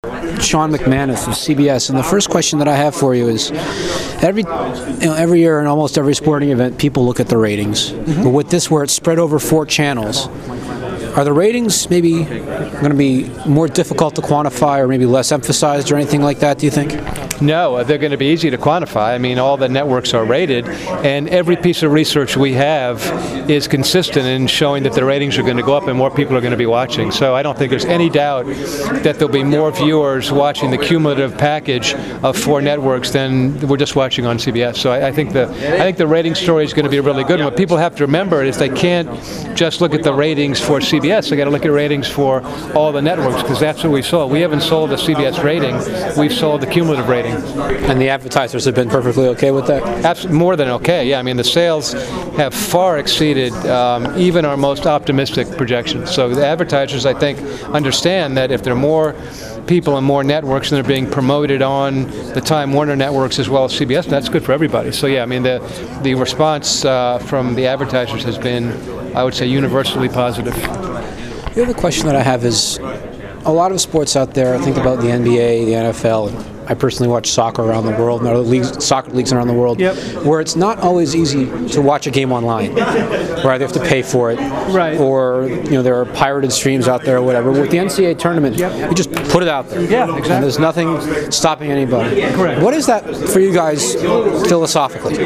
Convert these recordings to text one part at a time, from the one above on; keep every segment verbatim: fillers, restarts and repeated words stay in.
Sean McManus of C B S, and the first question that I have for you is: every, you know, every year in almost every sporting event, people look at the ratings. Mm-hmm. But with this, where it's spread over four channels, are the ratings maybe going to be more difficult to quantify, or maybe less emphasized, or anything like that? Do you think? No, they're going to be easy to quantify. I mean, all the networks are rated, and every piece of research we have is consistent in showing that the ratings are going to go up and more people are going to be watching. So I don't think there's any doubt that there'll be more viewers watching the cumulative package of four networks than we're just watching on C B S. So I, I think the I think the rating story is going to be really good. And what people have to remember is they can't just look at the ratings for C B S. They got to look at ratings for all the networks, because that's what we sold. We haven't sold the C B S rating. We've sold the cumulative rating. And the advertisers have been perfectly okay with that? Absolutely, more than okay, yeah. I mean, the sales have far exceeded um, even our most optimistic projections. So the advertisers, I think, understand that if there are more people and more networks and they're being promoted on the Time Warner networks as well as C B S, that's good for everybody. So yeah, I mean, the, the response uh, from the advertisers has been, I would say, universally positive. The other question that I have is, a lot of sports out there, I think about the N B A, the N F L, and I personally watch soccer around the world, and other leagues, soccer leagues around the world, yep. where it's not always easy to watch a game online, where they have to pay for it, right. or you know there are pirated streams out there or whatever. With the N C double A tournament, yep. you just put it out there. Yeah, exactly. And there's nothing stopping anybody. Correct. What is that for you guys philosophically?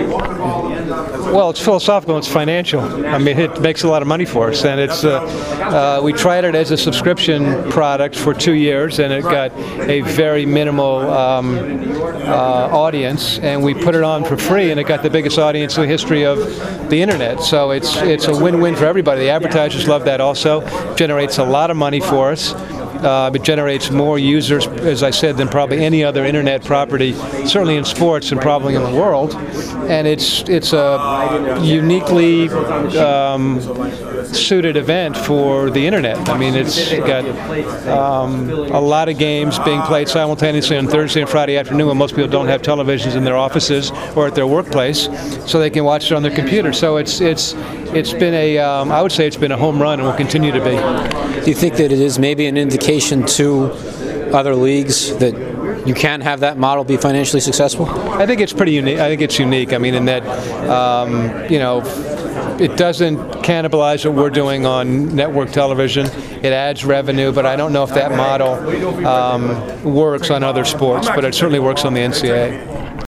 Well, it's philosophical, it's financial. I mean, it makes a lot of money for us, and it's uh, uh, we tried it as a subscription product for two years, and it got a very minimal um, uh, audience, and we put it on for free, and it got the biggest audience in the history of the internet. So it's it's a win-win for everybody. The advertisers love that also. Generates a lot of money for us. Uh, it generates more users, as I said, than probably any other internet property, certainly in sports and probably in the world. And it's it's a uniquely um, suited event for the internet. I mean, it's got um, a lot of games being played simultaneously on Thursday and Friday afternoon when most people don't have televisions in their offices or at their workplace, so they can watch it on their computer. So it's it's it's been a um, I would say it's been a home run and will continue to be. Do you think that it is maybe an indication to other leagues that you can have that model be financially successful? I think it's pretty unique. I think it's unique. I mean, in that, um, you know, it doesn't cannibalize what we're doing on network television. It adds revenue, but I don't know if that model um, works on other sports, but it certainly works on the N C double A.